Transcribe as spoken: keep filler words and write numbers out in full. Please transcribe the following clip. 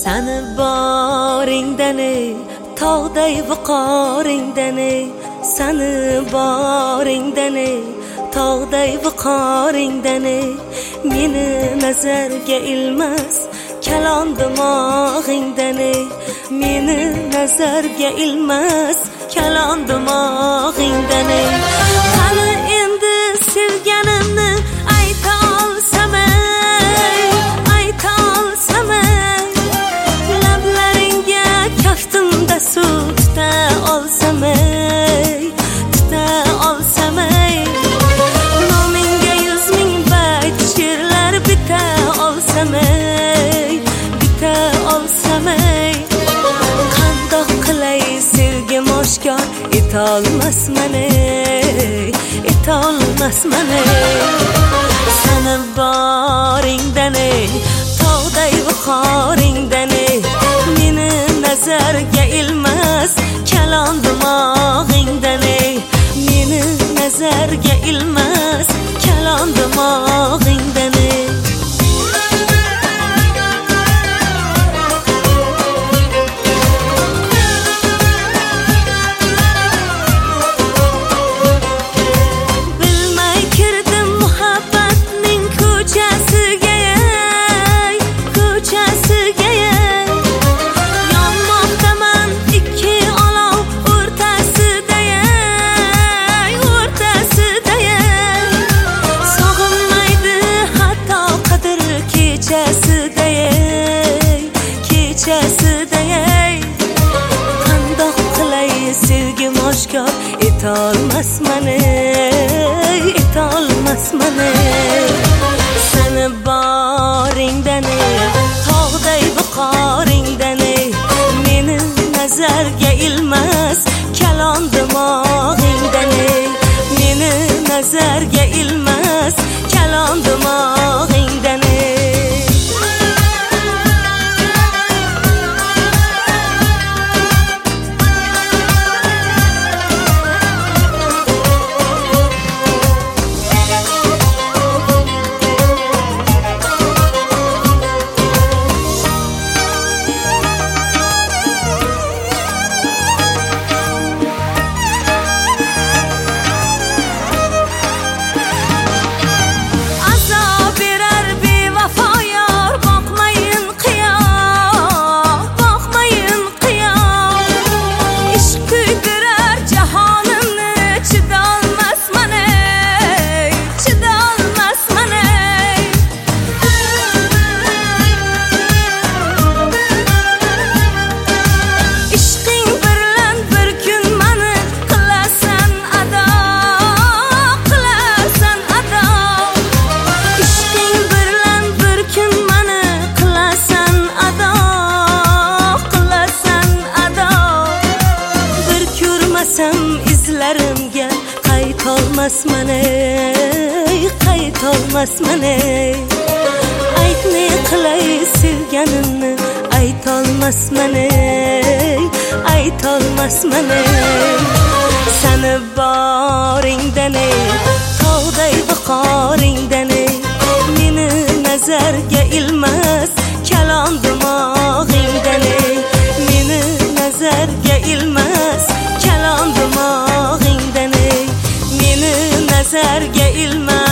Seni boringdan ey tog'day viqoringdan ey Seni boringdan ey tog'day viqoringdan ey meni nazarga ilmas kalon dimog'ingdan ey meni nazarga ilmas kalon dimog'ingdan ey qani endi sevganimni ayta olsam ey ayta olsam ey lablaringga kaftimda suv tuta olsam ey tuta olsam ey nomingga yuz ming bayt she'rlar bita olsam ey bita olsam ey qandoq qilay sevgim oshkor etolmasman ey etolmasman ey seni boringdan ey tog'day viqoringdan ey meni nazarga ilmas kalon dimog'ingdan ey meni nazarga ilmas kalon dimog'ingdan ey qandoq qilay sevgim oshkor etolmasman ey etolmasman ey seni boringdan ey tog'day viqoringdan ey meni nazarga ilmas kalon dimog'ingdan ey meni nazarga ilmas kalon dimog'ingdan ey izlarimga qaytolmasman ey qaytolmasman ey ayt ne qilay sevganimni aytolmasman ey aytolmasman ey seni boringdan ey tog'day viqoringdan ey meni nazarga ilmas kalon dimog'ingdan ey meni nazarga ilmas kalon dimog'ingdan ey meni nazarga ilmas